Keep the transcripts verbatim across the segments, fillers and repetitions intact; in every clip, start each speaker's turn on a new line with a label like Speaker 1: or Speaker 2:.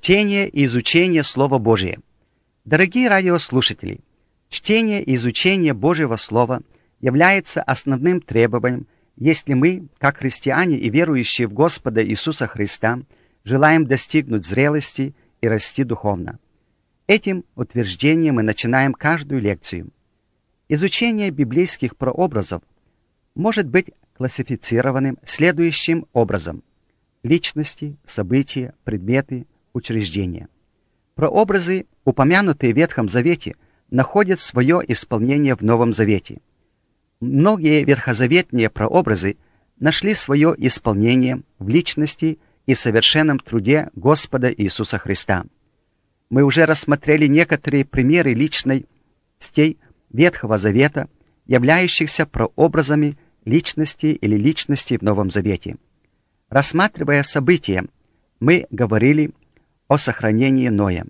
Speaker 1: Чтение и изучение Слова Божия. Дорогие радиослушатели, чтение и изучение Божьего Слова является основным требованием, если мы, как христиане и верующие в Господа Иисуса Христа, желаем достигнуть зрелости и расти духовно. Этим утверждением мы начинаем каждую лекцию. Изучение библейских прообразов может быть классифицированным следующим образом: личности, события, предметы, учреждения. Прообразы, упомянутые в Ветхом Завете, находят свое исполнение в Новом Завете. Многие ветхозаветные прообразы нашли свое исполнение в личности и совершенном труде Господа Иисуса Христа. Мы уже рассмотрели некоторые примеры личностей Ветхого Завета, являющихся прообразами личности или личностей в Новом Завете. Рассматривая события, мы говорили о сохранении Ноя.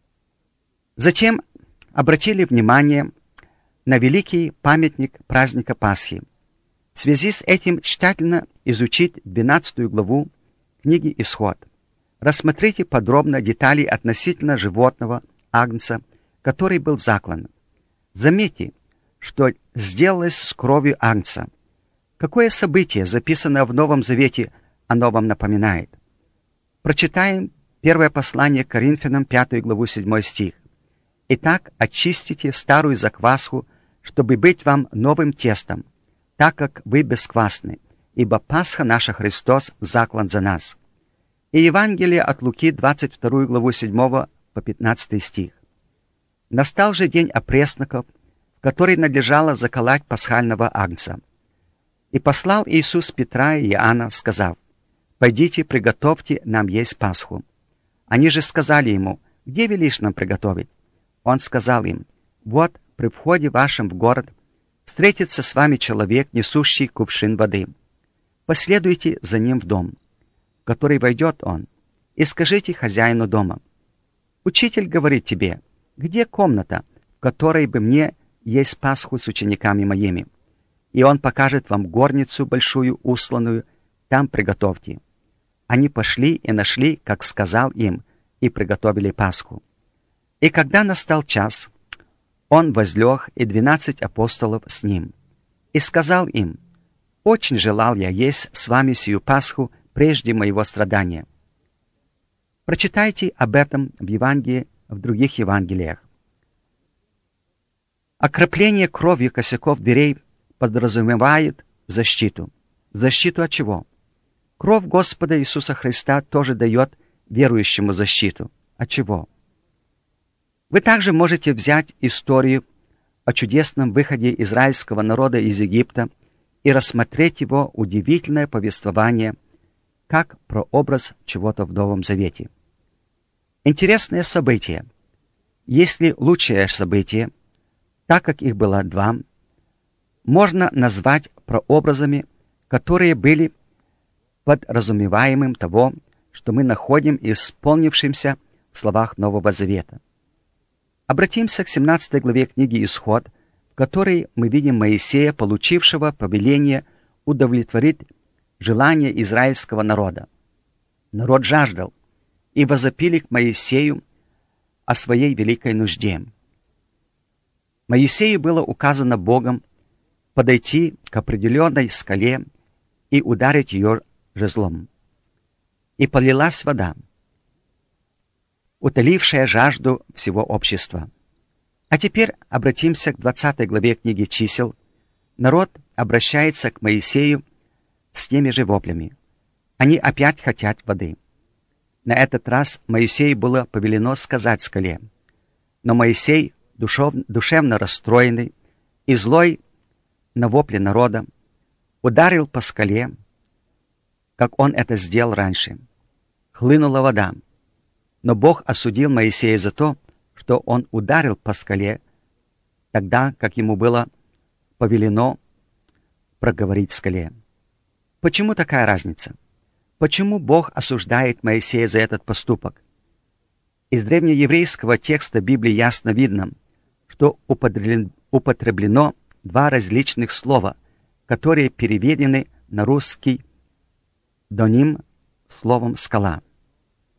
Speaker 1: Затем обратили внимание на великий памятник праздника Пасхи. В связи с этим тщательно изучить двенадцатую главу книги «Исход». Рассмотрите подробно детали относительно животного агнца, который был заклан. Заметьте, что сделалось с кровью агнца. Какое событие, записанное в Новом Завете, оно вам напоминает? Прочитаем первое послание к Коринфянам, пятую главу, седьмой стих. «Итак, очистите старую закваску, чтобы быть вам новым тестом, так как вы бесквасны, ибо Пасха наша Христос заклан за нас». И Евангелие от Луки, двадцать вторую главу, седьмого по пятнадцатый стих. «Настал же день опресноков, в который надлежало заколоть пасхального агнца. И послал Иисус Петра и Иоанна, сказав: «Пойдите, приготовьте нам есть Пасху». Они же сказали ему: «Где велишь нам приготовить?» Он сказал им: «Вот, при входе вашем в город встретится с вами человек, несущий кувшин воды. Последуйте за ним в дом, в который войдет он, и скажите хозяину дома: Учитель говорит тебе: где комната, в которой бы мне есть Пасху с учениками моими? И он покажет вам горницу большую, усланную, там приготовьте». Они пошли и нашли, как сказал им, и приготовили Пасху. И когда настал час, он возлег, и двенадцать апостолов с ним. И сказал им: «Очень желал я есть с вами сию Пасху прежде моего страдания». Прочитайте об этом в Евангелии, в других Евангелиях. Окропление кровью косяков дверей подразумевает защиту. Защиту от чего? Кровь Господа Иисуса Христа тоже дает верующему защиту. От чего? Вы также можете взять историю о чудесном выходе израильского народа из Египта и рассмотреть его удивительное повествование как прообраз чего-то в Новом Завете. Интересное событие. Если лучшее событие, так как их было два, можно назвать прообразами, которые были подразумеваемым того, что мы находим исполнившимся в словах Нового Завета. Обратимся к семнадцатой главе книги «Исход», в которой мы видим Моисея, получившего повеление удовлетворить желание израильского народа. Народ жаждал, и возопили к Моисею о своей великой нужде. Моисею было указано Богом подойти к определенной скале и ударить ее жезлом. И полилась вода, утолившая жажду всего общества. А теперь обратимся к двадцатой главе книги «Чисел». Народ обращается к Моисею с теми же воплями. Они опять хотят воды. На этот раз Моисею было повелено сказать скале. Но Моисей, душев, душевно расстроенный и злой на вопли народа, ударил по скале, как он это сделал раньше. Хлынула вода. Но Бог осудил Моисея за то, что он ударил по скале, тогда как ему было повелено проговорить скале. Почему такая разница? Почему Бог осуждает Моисея за этот поступок? Из древнееврейского текста Библии ясно видно, что употреблено два различных слова, которые переведены на русский доним словом «скала».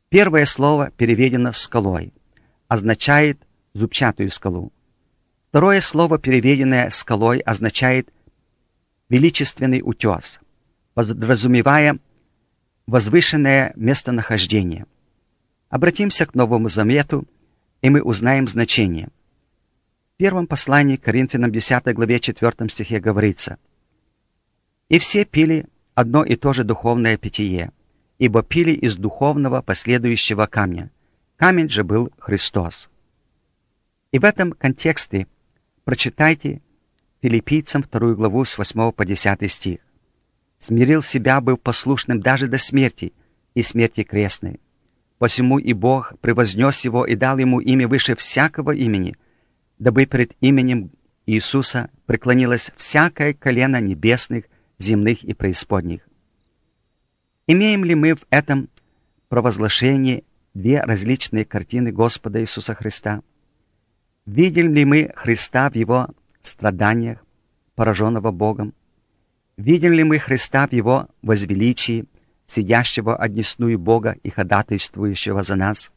Speaker 1: Первое слово переведено «скалой», означает зубчатую скалу. Второе слово, переведенное «скалой», означает величественный утес, подразумевая возвышенное местонахождение. Обратимся к Новому Завету, и мы узнаем значение. В первом послании к Коринфянам десятой главе четвёртом стихе говорится: «И все пили одно и то же духовное питье, ибо пили из духовного последующего камня. Камень же был Христос». И в этом контексте прочитайте Филиппийцам вторую главу с восьмого по десятый стих. «Смирил себя, был послушным даже до смерти, и смерти крестной. Посему и Бог превознес его и дал ему имя выше всякого имени, дабы перед именем Иисуса преклонилось всякое колено небесных, земных и преисподних». Имеем ли мы в этом провозглашении две различные картины Господа Иисуса Христа? Видели ли мы Христа в Его страданиях, пораженного Богом? Видели ли мы Христа в Его возвеличии, сидящего одесную Бога и ходатайствующего за нас?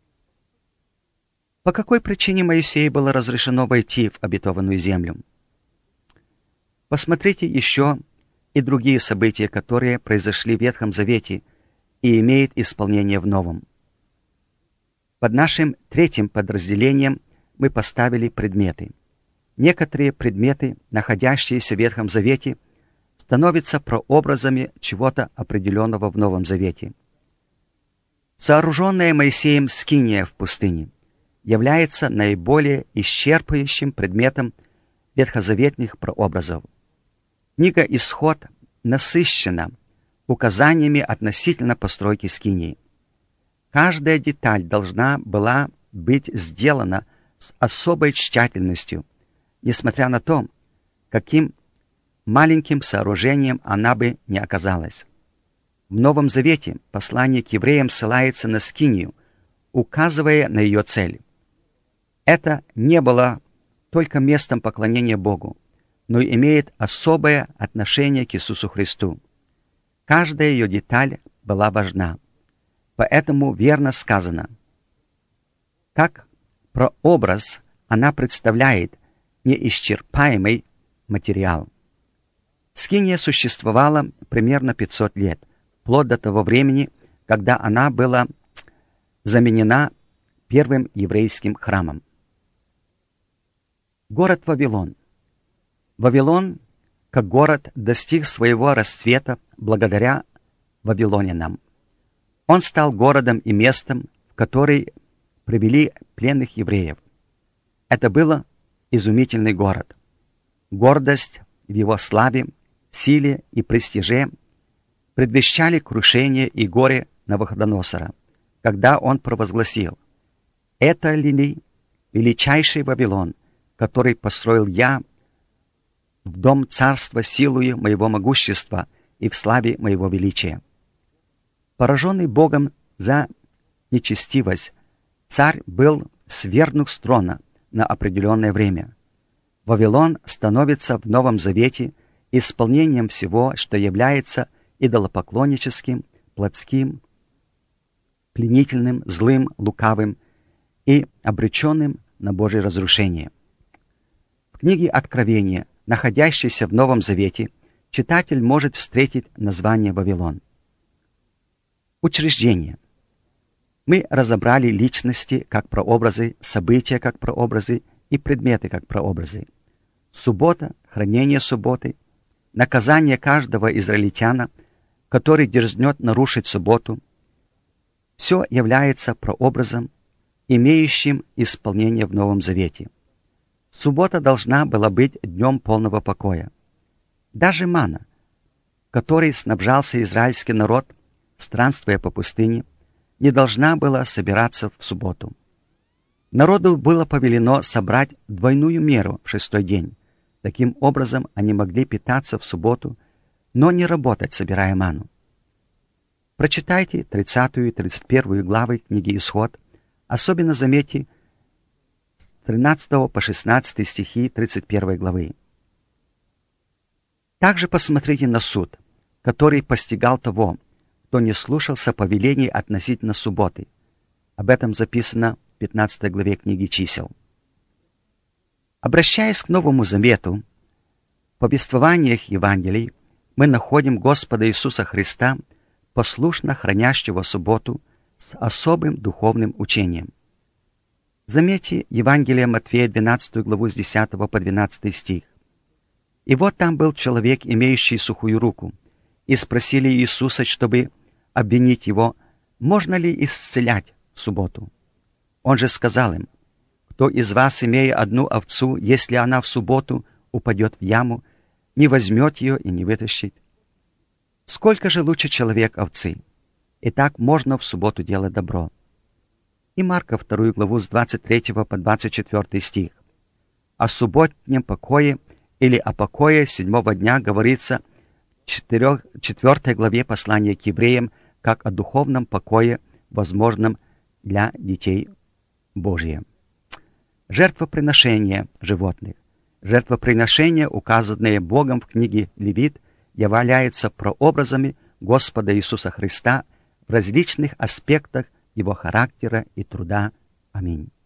Speaker 1: По какой причине Моисею было разрешено войти в обетованную землю? Посмотрите еще и другие события, которые произошли в Ветхом Завете и имеют исполнение в Новом. Под нашим третьим подразделением мы поставили предметы. Некоторые предметы, находящиеся в Ветхом Завете, становятся прообразами чего-то определенного в Новом Завете. Сооруженная Моисеем скиния в пустыне является наиболее исчерпывающим предметом ветхозаветных прообразов. Книга «Исход» насыщена указаниями относительно постройки скинии. Каждая деталь должна была быть сделана с особой тщательностью, несмотря на то, каким маленьким сооружением она бы не оказалась. В Новом Завете послание к евреям ссылается на скинию, указывая на ее цель. Это не было только местом поклонения Богу, но и имеет особое отношение к Иисусу Христу. Каждая ее деталь была важна. Поэтому верно сказано: как прообраз она представляет неисчерпаемый материал. Скиния существовала примерно пятьсот лет, вплоть до того времени, когда она была заменена первым еврейским храмом. Город Вавилон. Вавилон, как город, достиг своего расцвета благодаря вавилонянам. Он стал городом и местом, в который привели пленных евреев. Это был изумительный город. Гордость в его славе, силе и престиже предвещали крушение и горе Навуходоносора, когда он провозгласил: «Это ли величайший Вавилон, который построил я в дом царства силою моего могущества и в славе моего величия?» Пораженный Богом за нечестивость, царь был свергнут с трона на определенное время. Вавилон становится в Новом Завете исполнением всего, что является идолопоклонническим, плотским, пленительным, злым, лукавым и обреченным на Божье разрушение. В книге Откровения, находящейся в Новом Завете, читатель может встретить название Вавилон. Учреждение. Мы разобрали личности как прообразы, события как прообразы и предметы как прообразы. Суббота, хранение субботы, наказание каждого израильтянина, который дерзнет нарушить субботу, все является прообразом, имеющим исполнение в Новом Завете. Суббота должна была быть днем полного покоя. Даже манна, которой снабжался израильский народ, странствуя по пустыне, не должна была собираться в субботу. Народу было повелено собрать двойную меру в шестой день. Таким образом, они могли питаться в субботу, но не работать, собирая манну. Прочитайте тридцатую и тридцать первую главы книги «Исход», особенно заметьте с тринадцатого по шестнадцатый стихи тридцать первой главы. Также посмотрите на суд, который постигал того, кто не слушался повелений относительно субботы. Об этом записано в пятнадцатой главе книги «Чисел». Обращаясь к Новому Завету, в повествованиях Евангелий мы находим Господа Иисуса Христа, послушно хранящего субботу, с особым духовным учением. Заметьте Евангелие Матфея, двенадцатую главу, с десятого по двенадцатый стих. «И вот там был человек, имеющий сухую руку, и спросили Иисуса, чтобы обвинить его, можно ли исцелять в субботу. Он же сказал им, кто из вас, имея одну овцу, если она в субботу упадет в яму, не возьмет ее и не вытащит? Сколько же лучше человек овцы? И так можно в субботу делать добро». И Марка, вторую главу, с двадцать третьего по двадцать четвёртый стих. О субботнем покое или о покое седьмого дня говорится в четвёртой главе послания к евреям, как о духовном покое, возможном для детей Божьих. Жертвоприношение животных. Жертвоприношения, указанные Богом в книге Левит, являются прообразами Господа Иисуса Христа в различных аспектах Его характера и труда. Аминь.